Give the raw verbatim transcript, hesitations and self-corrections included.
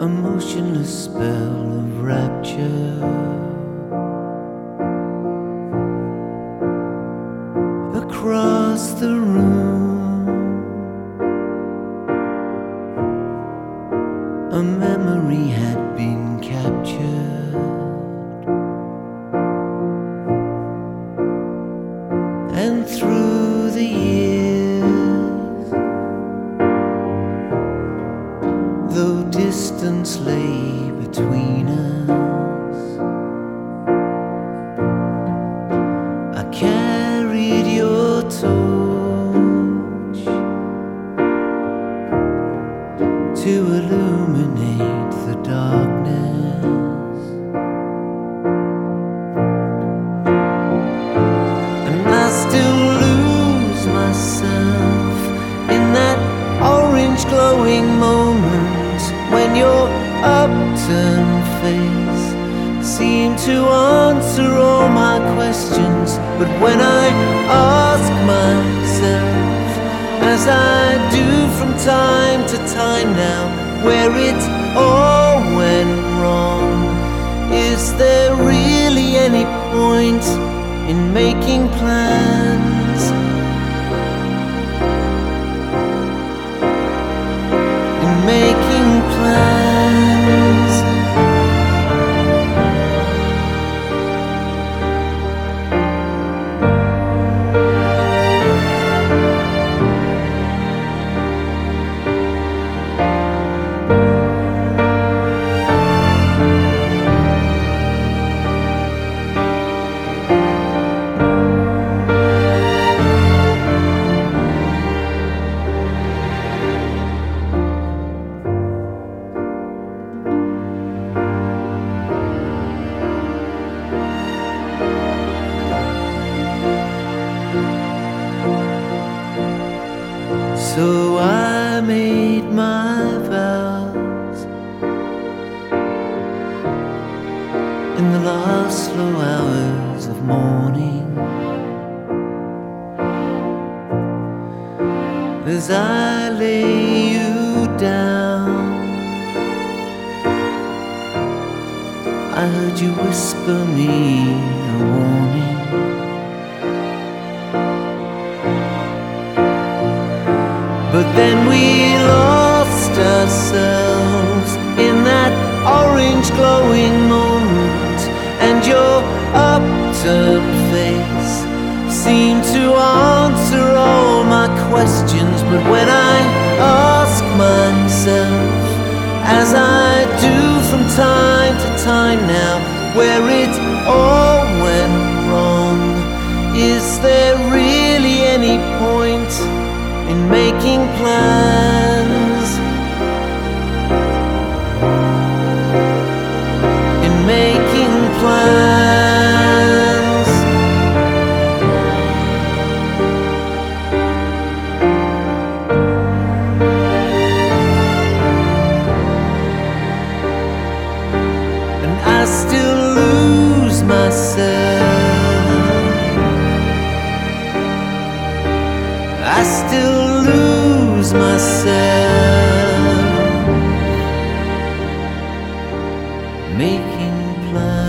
a motionless spell of rapture across the room. A memory had been captured, and through the years, though distance lay between us, I carried your torch to illuminate the darkness. And I still lose myself in that orange glowing moment when your upturned face seemed to answer all my questions. But when I ask myself, as I do from time to time now, where it all went wrong, is there really any point in making plans? In making plans? So I made my vows in the last slow hours of morning, as I lay you down. I heard you whisper me a warning. But then we lost ourselves in that orange glowing moment, and your upturned face seemed to answer all my questions. But when I ask myself, as I do from time to time now, where it all went wrong, is there really any point in making plans? In making plans? And I still lose myself. I still lose myself making plans.